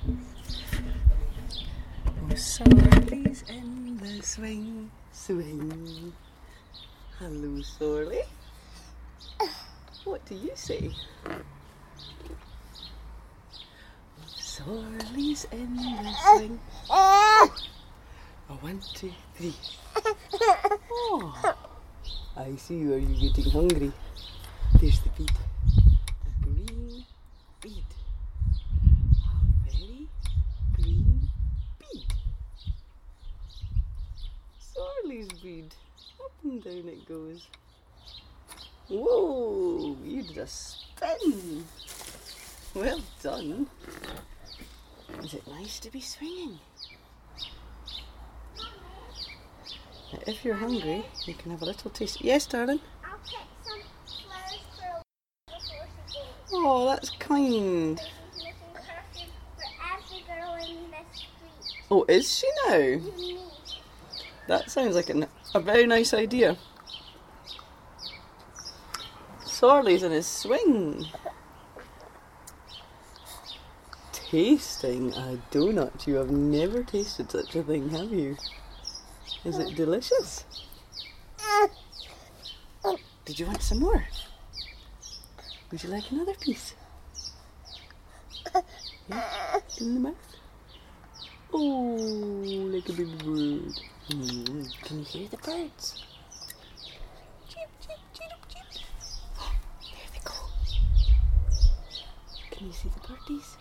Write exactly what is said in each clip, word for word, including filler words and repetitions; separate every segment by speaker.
Speaker 1: Oh, Sorley's in the swing, swing. Hello, Sorley. What do you say? Sorley's in the swing. Oh, one, two, three. Oh, I see you. Are you getting hungry? There's the bead. A green bead. A very green bead. Sorley's bead. Up and down it goes. Whoa, you did a spin. Well done. Is it nice to be swinging? Now, if you're hungry, you can have a little taste. Yes, darling?
Speaker 2: I'll pick some flowers for a before she goes.
Speaker 1: Oh, that's kind.
Speaker 2: She's making perfume for every girl in this street.
Speaker 1: Oh, is she now?
Speaker 2: Me.
Speaker 1: That sounds like an, a very nice idea. Sorley's in his swing. Tasting a donut. You have never tasted such a thing, have you? Is it delicious? Did you want some more? Would you like another piece? Yeah? In the mouth? Oh, like a baby bird. Mm. Can you hear the birds? Cheep, cheep, cheep, cheep. Oh, there they go. Can you see the birdies?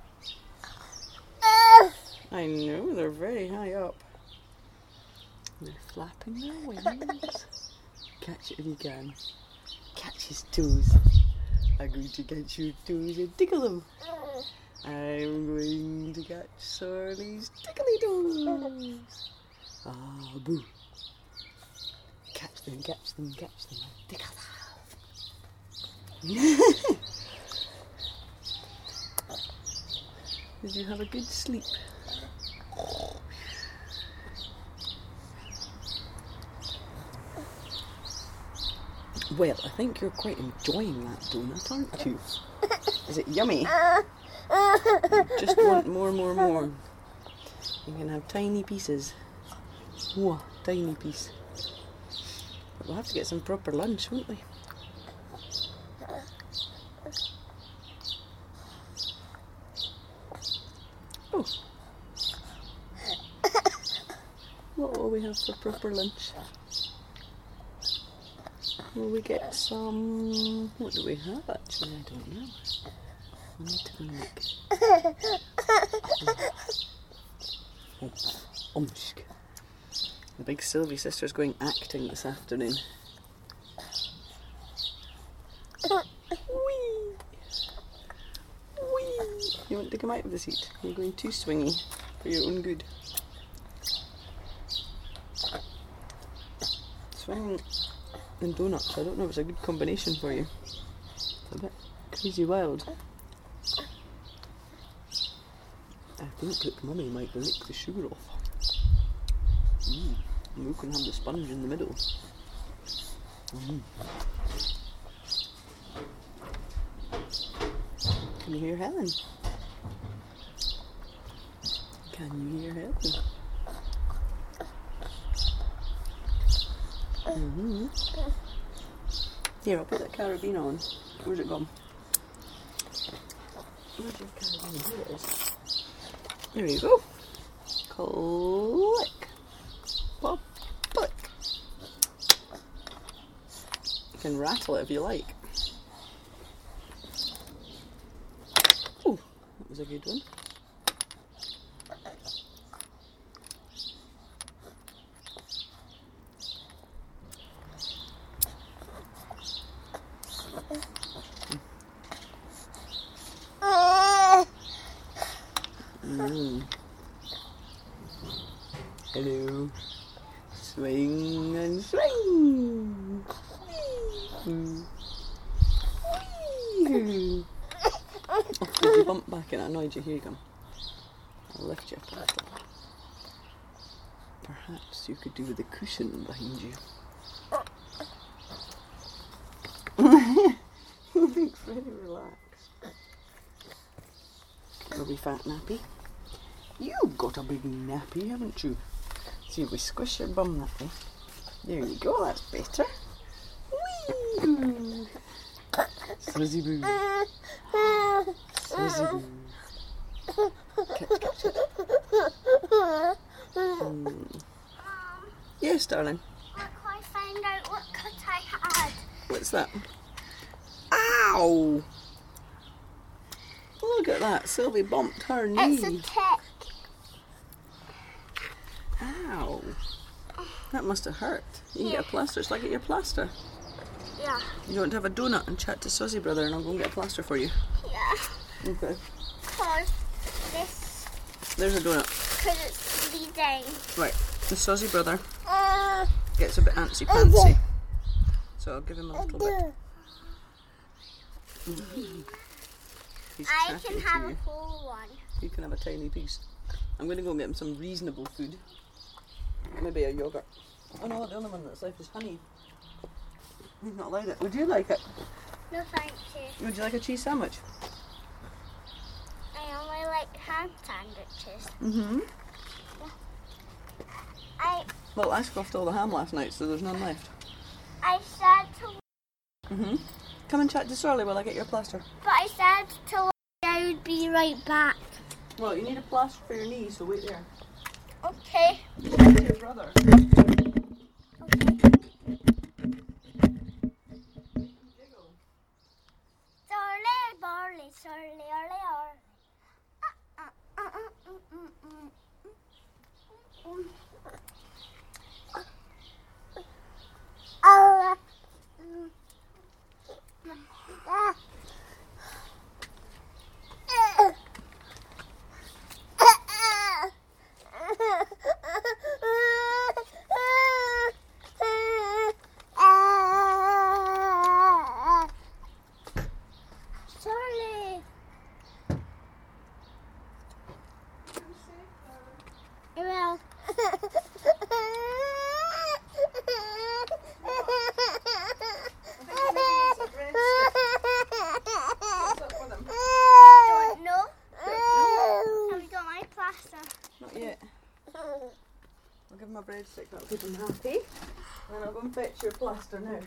Speaker 1: I know, they're very high up. They're flapping their wings. Catch it if you can. Catch his toes. I'm going to catch your toes and tickle them. I'm going to catch Sorley's tickly toes. Ah, boo. Catch them, catch them, catch them, and tickle them. Did you have a good sleep? Well, I think you're quite enjoying that donut, aren't you? Is it yummy? You just want more, more, more. You can have tiny pieces. Whoa, tiny piece. But we'll have to get some proper lunch, won't we? Oh. What will we have for proper lunch? Will we get some... What do we have actually? I don't know. I need to think. Oh, omshk. The big Sylvie sister's going acting this afternoon. Whee! Whee! You want to come out of the seat? You're going too swingy for your own good. Swing and donuts. I don't know if it's a good combination for you. It's a bit crazy wild. I think that Mummy might lick the sugar off. Mm. And we can have the sponge in the middle. Mm. Can you hear Helen? Can you hear Helen? Mm-hmm. Here, I'll put that carabiner on. Where's it gone? Where's your carabiner? Here it is. There you go. Click. Pop. Click. You can rattle it if you like. Oh, that was a good one. Mm. Hello. Swing and swing. Whee. Whee. Oh, did you bump back and it annoyed you? Here you go. I'll lift you up a little. Perhaps you could do with the cushion behind you. You look very relaxed. Are we fat nappy? You've got a big nappy, haven't you? See if we squish your bum that way. There you go, that's better. Whee! Suzy boo. Suzy boo. Catch, catch it. Mm. Yes, darling.
Speaker 2: Look, I found out what cut I had.
Speaker 1: What's that? Ow! Look at that. Sylvie bumped her knee.
Speaker 2: It's a tick.
Speaker 1: Ow. That must have hurt. You can
Speaker 2: Yeah.
Speaker 1: get a plaster. Shall I get your plaster?
Speaker 2: Yeah.
Speaker 1: You want to have a donut and chat to Suzy brother and I'll go and get a plaster for you.
Speaker 2: Yeah.
Speaker 1: Okay.
Speaker 2: Cause this,
Speaker 1: There's a donut.
Speaker 2: cause it's bleeding.
Speaker 1: Right. The Suzy brother
Speaker 2: Uh,
Speaker 1: gets a bit antsy pantsy. So I'll give him a little bit. He's
Speaker 2: I
Speaker 1: chatting
Speaker 2: can
Speaker 1: to
Speaker 2: have
Speaker 1: you.
Speaker 2: a full one.
Speaker 1: You can have a tiny piece. I'm going to go and get him some reasonable food. Maybe a yogurt. Oh no, the only one that's left is honey. He's not allowed it. Would you like it?
Speaker 2: No, thank you.
Speaker 1: Would you like a cheese sandwich?
Speaker 2: I only like ham sandwiches.
Speaker 1: Mm-hmm.
Speaker 2: I
Speaker 1: Well, I scoffed all the ham last night, so there's none left.
Speaker 2: I said to,
Speaker 1: Mm-hmm. Come and chat to Sorley while I get your plaster.
Speaker 2: but I said to I would be right back.
Speaker 1: Well, you need a plaster for your knee, so wait there.
Speaker 2: Okay.
Speaker 1: Chat to your brother.
Speaker 2: Sorry, barley, sorry, orly, orly. Uh, uh, uh, uh, mm, mm, mm, mm, mm. Uh, mm. Ah. Sorry. I will. Don't know. Have you got my plaster?
Speaker 1: Not yet. I'll give him a breadstick, that'll keep him happy. And then I'll go and fetch your plaster now.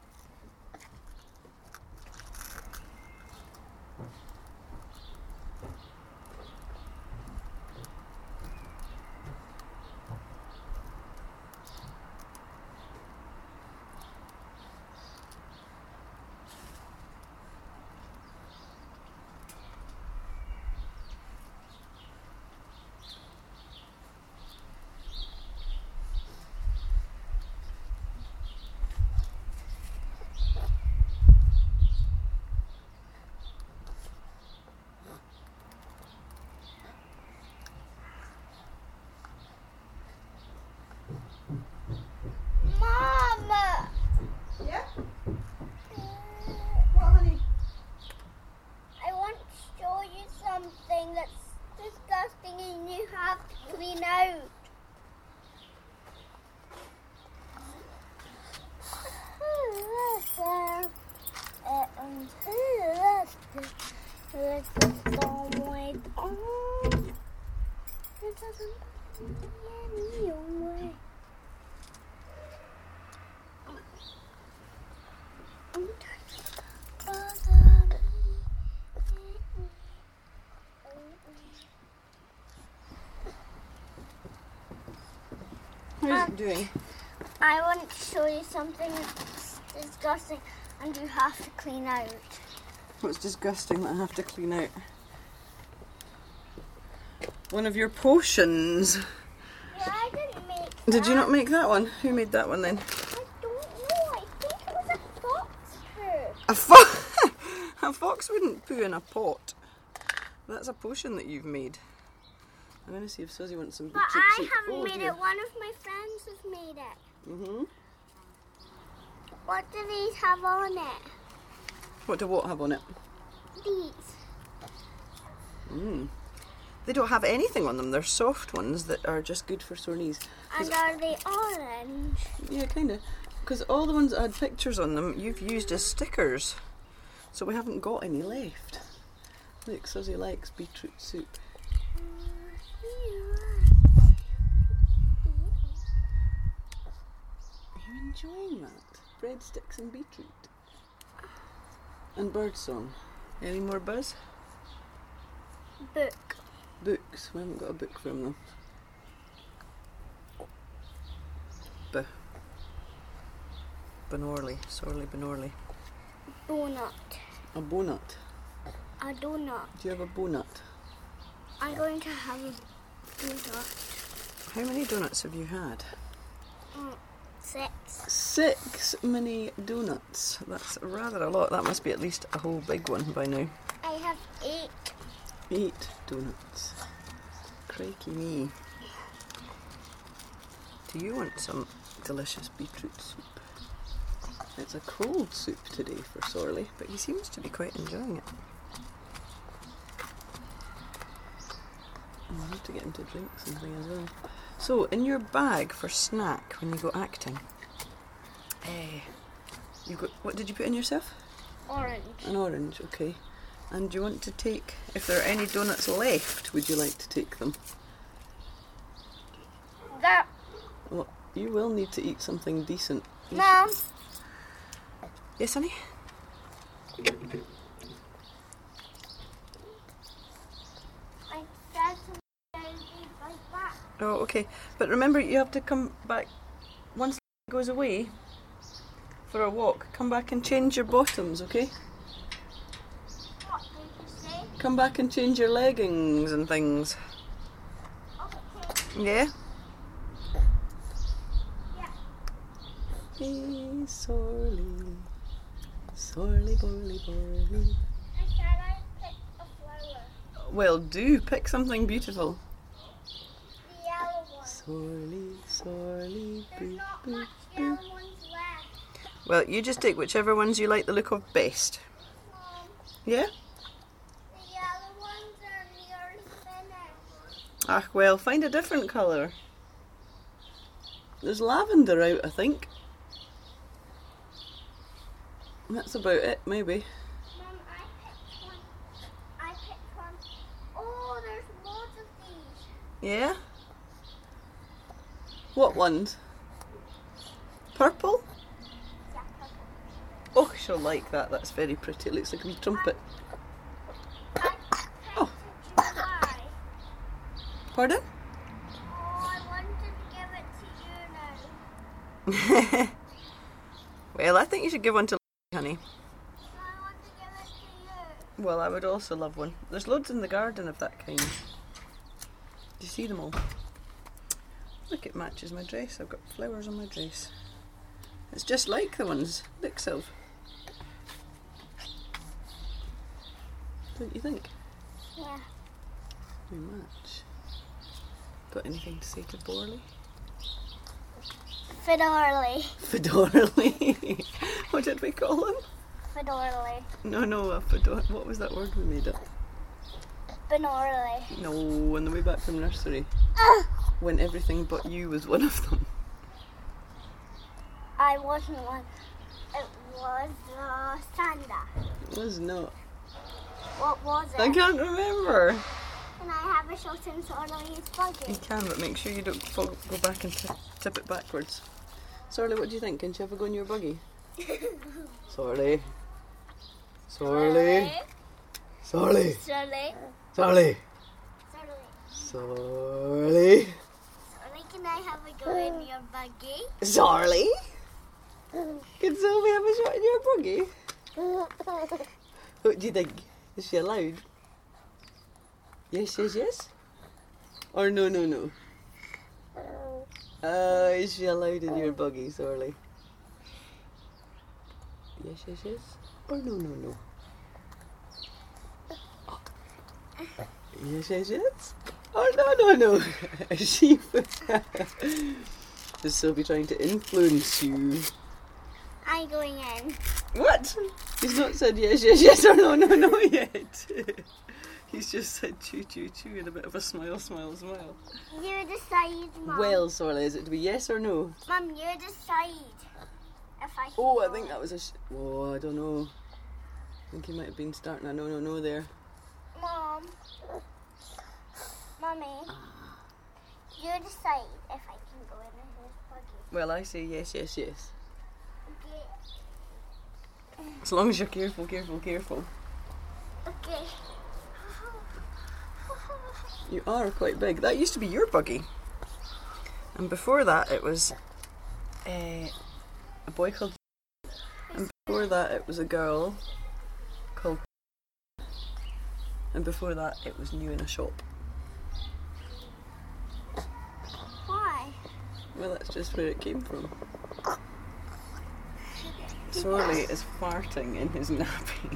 Speaker 2: Mama!
Speaker 1: Yeah? What, honey?
Speaker 2: I want to show you something that's disgusting and you have to clean out.
Speaker 1: How's it doing?
Speaker 2: I want to show you something that's disgusting and you have to clean out.
Speaker 1: What's disgusting that I have to clean out? One of your potions.
Speaker 2: Yeah, I didn't make that.
Speaker 1: Did you not make that one? Who made that one then?
Speaker 2: I don't know. I think it was a fox poo.
Speaker 1: A fox? A fox wouldn't poo in a pot. That's a potion that you've made. I'm going to see if Suzy wants some
Speaker 2: But
Speaker 1: beetroot
Speaker 2: I
Speaker 1: soup.
Speaker 2: haven't
Speaker 1: Oh,
Speaker 2: made
Speaker 1: dear.
Speaker 2: it. One of my friends has made it.
Speaker 1: Mm-hmm.
Speaker 2: What do these have on it?
Speaker 1: What do what have on it?
Speaker 2: These.
Speaker 1: Mm. They don't have anything on them. They're soft ones that are just good for sore knees. 'Cause-
Speaker 2: And are they orange?
Speaker 1: yeah, kind of. Because all the ones that had pictures on them, you've used as stickers. So we haven't got any left. Look, Suzy likes beetroot soup. enjoying that? Breadsticks and beetroot. And birdsong. Any more buzz?
Speaker 2: Book.
Speaker 1: Books. We haven't got a book from them. B. Benorley. Sorley Benorley.
Speaker 2: Donut.
Speaker 1: A bonut.
Speaker 2: A donut.
Speaker 1: Do you have a bonut?
Speaker 2: I'm going to have a donut.
Speaker 1: How many donuts have you had?
Speaker 2: Mm, six.
Speaker 1: Six mini donuts. That's rather a lot. That must be at least a whole big one by now.
Speaker 2: I have eight.
Speaker 1: Eight donuts. Crikey me. Do you want some delicious beetroot soup? It's a cold soup today for Sorley, but he seems to be quite enjoying it. I'll have to get him to drink something as well. So, in your bag for snack when you go acting, eh, you got, what did you put in yourself?
Speaker 2: Orange.
Speaker 1: An orange, okay. And do you want to take, if there are any donuts left, would you like to take them?
Speaker 2: That.
Speaker 1: Well, you will need to eat something decent. You
Speaker 2: Mom.
Speaker 1: should- Yes, honey?
Speaker 2: I said to like that.
Speaker 1: Oh, okay. But remember, you have to come back, once he goes away for a walk, come back and change your bottoms, okay?
Speaker 2: What did you say?
Speaker 1: Come back and change your leggings and things.
Speaker 2: Okay.
Speaker 1: Yeah?
Speaker 2: Yeah.
Speaker 1: Hey, Sorley. Sorley, Borley, Borley.
Speaker 2: I said I picked a flower.
Speaker 1: Well, do pick something beautiful.
Speaker 2: The yellow one.
Speaker 1: Sorley, Sorley,
Speaker 2: There's
Speaker 1: boo,
Speaker 2: not
Speaker 1: boo,
Speaker 2: much
Speaker 1: boo.
Speaker 2: yellow ones left.
Speaker 1: Well, you just take whichever ones you like the look of best.
Speaker 2: Mom,
Speaker 1: Yeah?
Speaker 2: the yellow ones are nearly finished.
Speaker 1: Ah, well, find a different colour. There's lavender out, I think. That's about it, maybe.
Speaker 2: Mom, I picked one. I picked one. Oh, there's loads of these.
Speaker 1: Yeah? What ones? Purple?
Speaker 2: Yeah, purple.
Speaker 1: Oh, she'll like that. That's very pretty. It looks like a wee trumpet.
Speaker 2: I picked
Speaker 1: Oh.
Speaker 2: July.
Speaker 1: Pardon?
Speaker 2: Oh, I wanted to give it to you now.
Speaker 1: Well, I think you should give one to honey.
Speaker 2: I want to give it to you.
Speaker 1: Well, I would also love one. There's loads in the garden of that kind. Do you see them all? Look, it matches my dress. I've got flowers on my dress. It's just like the ones Nick Sylv. Don't you think?
Speaker 2: Yeah.
Speaker 1: Very much. Got anything to say to Borley?
Speaker 2: Fedorly.
Speaker 1: Fedorly. What did we call him?
Speaker 2: Fedorly.
Speaker 1: No, no, a fedor. What was that word we made up?
Speaker 2: Benorly.
Speaker 1: No, on the way back from nursery,
Speaker 2: Uh,
Speaker 1: when everything but you was one of them.
Speaker 2: I wasn't one. It was uh, Sanda.
Speaker 1: It was not.
Speaker 2: What was it?
Speaker 1: I can't remember.
Speaker 2: Can I have a shot in Sorley's
Speaker 1: You
Speaker 2: buggy?
Speaker 1: can, but make sure you don't fo- go back and t- tip it backwards. Sorley, what do you think? Can you have a go in your buggy? Sorley. Sorley. Sorley.
Speaker 2: Sorley.
Speaker 1: Sorley.
Speaker 2: Sorley.
Speaker 1: Sorley.
Speaker 2: Sorley, can I have a go in your buggy?
Speaker 1: Sorley. Can Sylvie have a shot in your buggy? What do you think? Is she allowed? Yes, yes, yes? Or no, no, no? Uh, is she allowed in your buggy, Sorley? Yes, yes, yes? Or no, no, no? Yes, yes, yes? Or no, no, no? Is she... Is Sylvie trying to influence you?
Speaker 2: I'm going in.
Speaker 1: What? He's not said yes, yes, yes or no, no, no yet. He's just said choo, choo, choo and a bit of a smile, smile, smile.
Speaker 2: You decide, Mum.
Speaker 1: Well, Sorley, is it to be yes or no?
Speaker 2: Mum, you decide. If I can
Speaker 1: Oh, I
Speaker 2: go
Speaker 1: think
Speaker 2: in.
Speaker 1: that was a... Sh- oh, I don't know. I think he might have been starting a no, no, no there.
Speaker 2: Mom. Mummy. You decide if I can go in his buggy.
Speaker 1: Well, I say yes, yes, yes. As long as you're careful, careful, careful.
Speaker 2: Okay.
Speaker 1: You are quite big. That used to be your buggy. And before that it was uh, a boy called... And before that it was a girl called... And before that it was new in a shop.
Speaker 2: Why?
Speaker 1: Well, that's just where it came from. Sorley is farting in his nappy.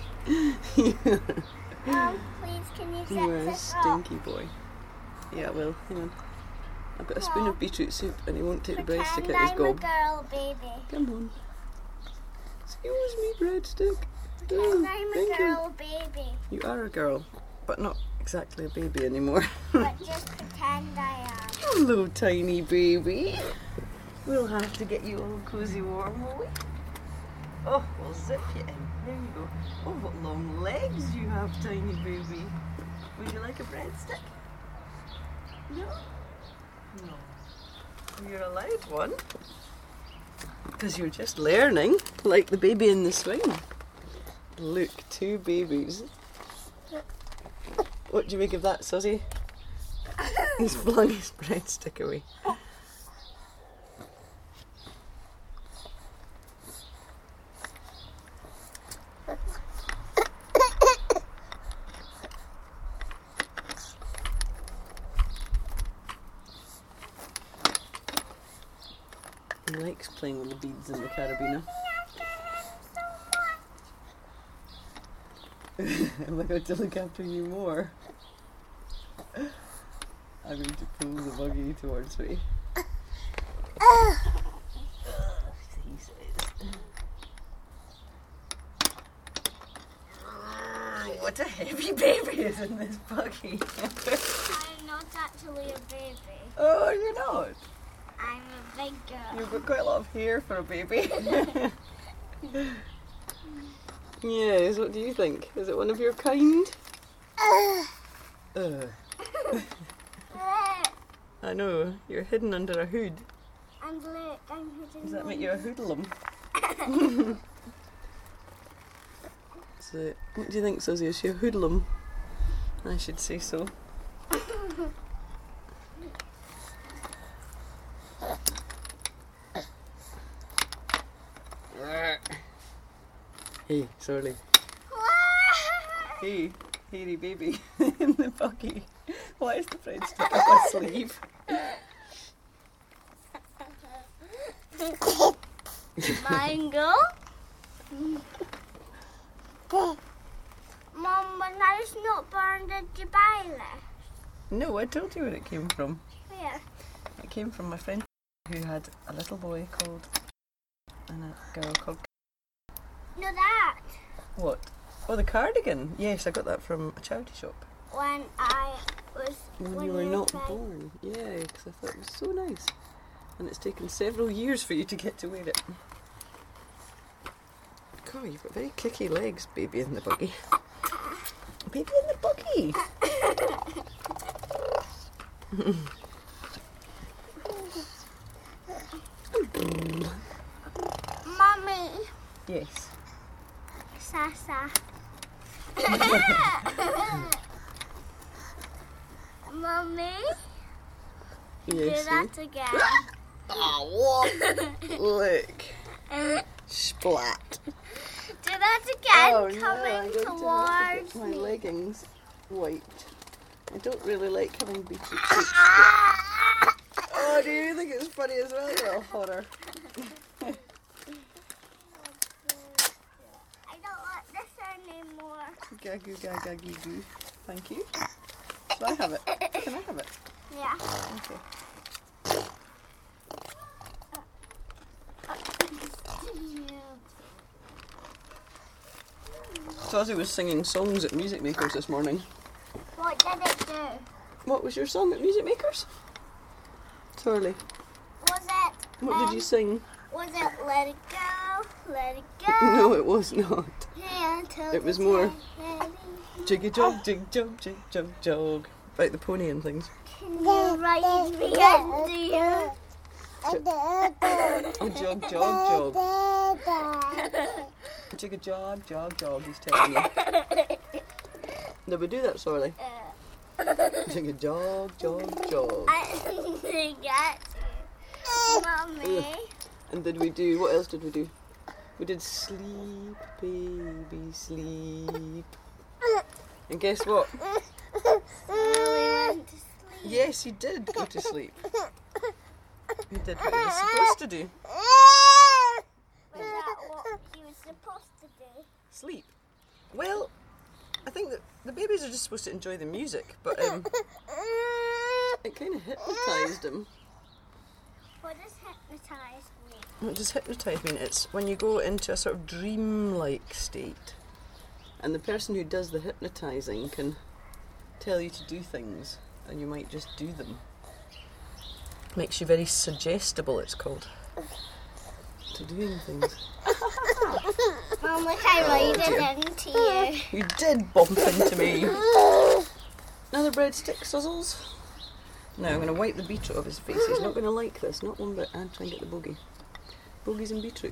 Speaker 2: Um, please, can you
Speaker 1: You are
Speaker 2: set
Speaker 1: a
Speaker 2: this up?
Speaker 1: stinky boy. Yeah, well, hang on. I've got a spoon of beetroot soup and he won't take the breadstick
Speaker 2: Pretend
Speaker 1: out his
Speaker 2: I'm a
Speaker 1: gob.
Speaker 2: girl, baby.
Speaker 1: Come on. Excuse me, breadstick.
Speaker 2: Pretend
Speaker 1: Oh,
Speaker 2: I'm a
Speaker 1: thank you.
Speaker 2: girl, baby.
Speaker 1: You are a girl, but not exactly a baby anymore.
Speaker 2: But just pretend I am.
Speaker 1: Hello, tiny baby. We'll have to get you all cozy warm, will we? Oh, we'll zip you in. There you go. Oh, what long legs you have, tiny baby. Would you like a breadstick? No? No. You're allowed one. Because you're just learning, like the baby in the swing. Look, two babies. What do you make of that, Susie? He's flung his breadstick away. He likes playing with the beads in the carabiner. Am I going to look after you more? I'm going to pull the buggy towards me. He says. What a heavy baby is in this buggy.
Speaker 2: I'm not actually a baby.
Speaker 1: Oh, you're not?
Speaker 2: I'm a big girl.
Speaker 1: You've got quite a lot of hair for a baby. Yes, what do you think? Is it one of your kind? Ugh. I know, you're hidden under a hood.
Speaker 2: And look, I'm hidden.
Speaker 1: Does that make you a hoodlum? So, what do you think, Susie? Is she a hoodlum? I should say so. Hey, Sorley. Hey, hairy baby in the buggy. Why is the breadstick up my sleeve?
Speaker 2: Mango. Mom, when I was not born, did you buy this?
Speaker 1: No, I told you where it came from.
Speaker 2: Where?
Speaker 1: It came from my friend who had a little boy called and a girl called...
Speaker 2: No, that.
Speaker 1: What? Oh, the cardigan. Yes, I got that from a charity shop.
Speaker 2: When I was.
Speaker 1: When,
Speaker 2: when
Speaker 1: you were not
Speaker 2: five.
Speaker 1: born. Yeah, because I thought it was so nice. And it's taken several years for you to get to wear it. God, you've got very kicky legs, baby in the buggy. Baby in the buggy!
Speaker 2: Mommy.
Speaker 1: Yes.
Speaker 2: Sasa. Mommy. Do
Speaker 1: Yes.
Speaker 2: that again.
Speaker 1: Oh, what? Look. Splat.
Speaker 2: Do that again.
Speaker 1: Oh, no,
Speaker 2: coming
Speaker 1: I'm going to have to
Speaker 2: towards
Speaker 1: get my
Speaker 2: me.
Speaker 1: leggings wiped. I don't really like having beetroot soup. Oh, do you think it's funny as well, you little horror?
Speaker 2: I don't want this anymore.
Speaker 1: Gagoo gaga gee goo. Thank you. So I have it. Can I have it?
Speaker 2: Yeah.
Speaker 1: Okay. Tozzy was singing songs at Music Makers this morning.
Speaker 2: What did it do?
Speaker 1: What was your song at Music Makers? Sorley.
Speaker 2: Was it?
Speaker 1: What
Speaker 2: um,
Speaker 1: did you sing?
Speaker 2: Was it Let It Go? Let It Go?
Speaker 1: No, it was not.
Speaker 2: Yeah, until
Speaker 1: It was
Speaker 2: the
Speaker 1: more
Speaker 2: day-
Speaker 1: jiggy jog, jig jog, jig jog, jog. Like the pony and things.
Speaker 2: Can you write me under you?
Speaker 1: Oh, jog, jog, jog. Take a jog, jog, jog, he's telling you. Did we do that, Sorley?
Speaker 2: Uh,
Speaker 1: Take a jog, jog, jog.
Speaker 2: I didn't get you. Mummy.
Speaker 1: And did we do, what else did we do? We did sleep, baby, sleep. And guess what?
Speaker 2: So we went to sleep.
Speaker 1: Yes, he did go to sleep. He did what he was supposed to do.
Speaker 2: Was that what you were supposed to do?
Speaker 1: Sleep. Well, I think that the babies are just supposed to enjoy the music, but um, it kind of hypnotised him.
Speaker 2: What does hypnotise mean?
Speaker 1: What does hypnotise mean? It's when you go into a sort of dream-like state, and the person who does the hypnotising can tell you to do things, and you might just do them. Makes you very suggestible, it's called, to doing things.
Speaker 2: Mum, look, I made it into you.
Speaker 1: You did bump into me. Another breadstick, Suzzles. Now I'm going to wipe the beetroot off his face. He's not going to like this, not one bit. And try and get the bogey. Bogies and beetroot.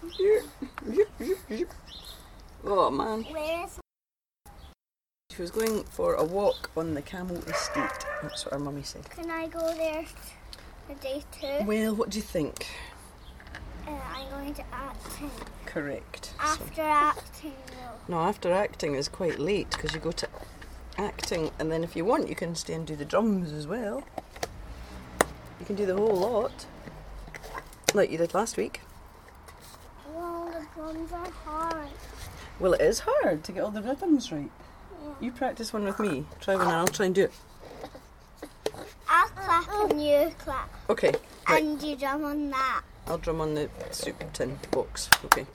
Speaker 1: Oh man.
Speaker 2: Where is
Speaker 1: She was going for a walk on the Camel Estate. That's what our mummy said.
Speaker 2: Can I go there a day too?
Speaker 1: Well, what do you think?
Speaker 2: Uh, I'm going to acting.
Speaker 1: Correct. So-
Speaker 2: After acting, though.
Speaker 1: No, after acting is quite late because you go to acting and then if you want you can stay and do the drums as well. You can do the whole lot. Like you did last week.
Speaker 2: Well, the drums are hard.
Speaker 1: Well, it is hard to get all the rhythms right.
Speaker 2: Yeah.
Speaker 1: You practice one with me. Try one and I'll try and do it.
Speaker 2: I'll clap and you clap.
Speaker 1: Okay, right.
Speaker 2: And you drum on that.
Speaker 1: I'll drum on the soup tin box. Okay.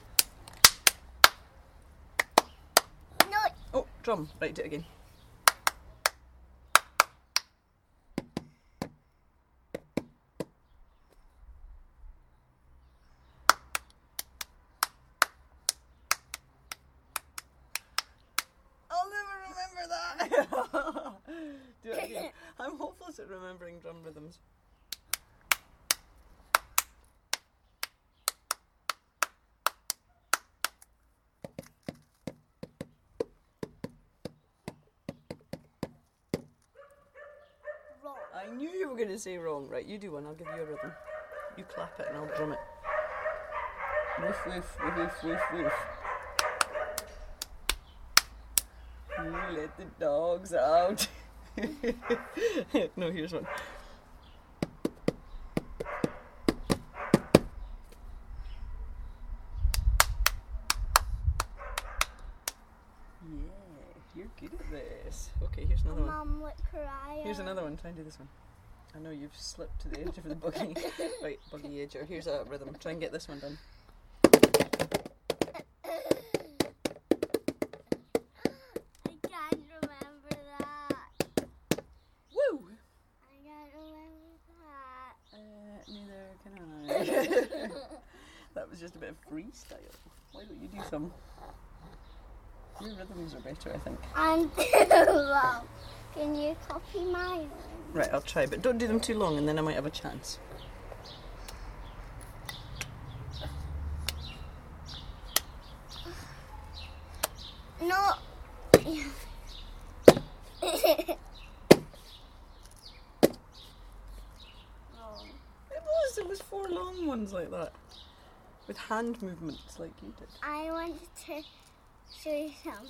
Speaker 2: No,
Speaker 1: Oh, drum. Right, do it again. I'll never remember that. Do it again. I'm hopeless at remembering drum rhythms.
Speaker 2: wrong.
Speaker 1: I knew you were going to say wrong. Right, you do one. I'll give you a rhythm. You clap it and I'll drum it. Woof, woof, woof, woof, woof, woof. You let the dogs out. No, here's one. Yeah, you're good at this. Okay, here's another one.
Speaker 2: Mum, look where I am.
Speaker 1: Here's another one. Try and do this one. I know you've slipped to the edge of the buggy. Right, buggy edger. Here's a rhythm. Try and get this one done.
Speaker 2: I can't remember that.
Speaker 1: Woo!
Speaker 2: I can't remember that.
Speaker 1: Uh, neither can I. That was just a bit of freestyle. Why don't you do some? Your rhythms are better, I think.
Speaker 2: And well, can you copy mine?
Speaker 1: Right, I'll try, but don't do them too long and then I might have a chance.
Speaker 2: No.
Speaker 1: It was, it was four long ones like that. With hand movements like you did.
Speaker 2: I wanted to show you some.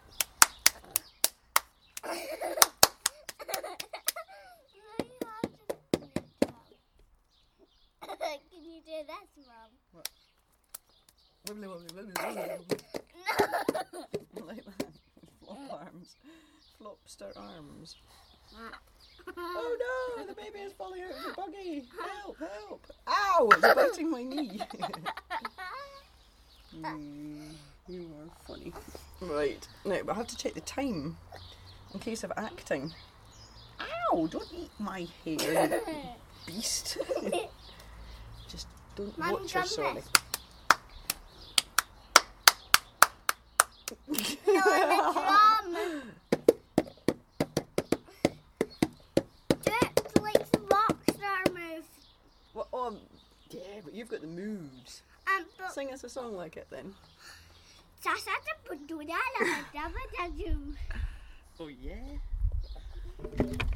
Speaker 2: Can you do this, Mum?
Speaker 1: Wibbly wobbly wibbly wibbly wobbly. Like that. Flop arms. Flopster arms. Oh no, the baby is falling out of the buggy. Help, help. Ow, it's biting my knee. Mm, you are funny. Right, now but I have to check the time in case of acting. Ow, don't eat my hair, you beast. Just don't
Speaker 2: Mum,
Speaker 1: watch her,
Speaker 2: drum
Speaker 1: sorry.
Speaker 2: this. No, the drum. Do it like the rock star move.
Speaker 1: Well, um, yeah, but you've got the moves.
Speaker 2: Um, but
Speaker 1: Sing us a song like it then.
Speaker 2: Sasa put do that.
Speaker 1: Oh yeah.